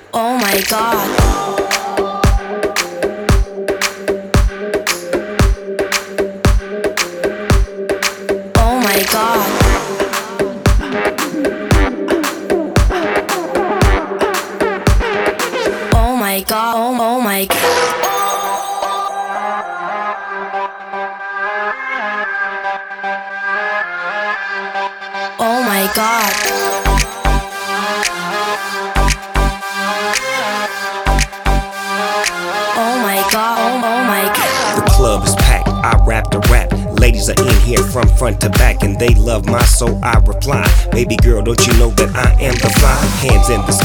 Oh my god. Oh my god. Oh my god. Oh my god. Oh my god. Oh my god. Oh my god. The club is packed, I rap the rap. Ladies are in here from front to back and they love my so I reply. Baby girl, don't you know that I am the fly? Hands in the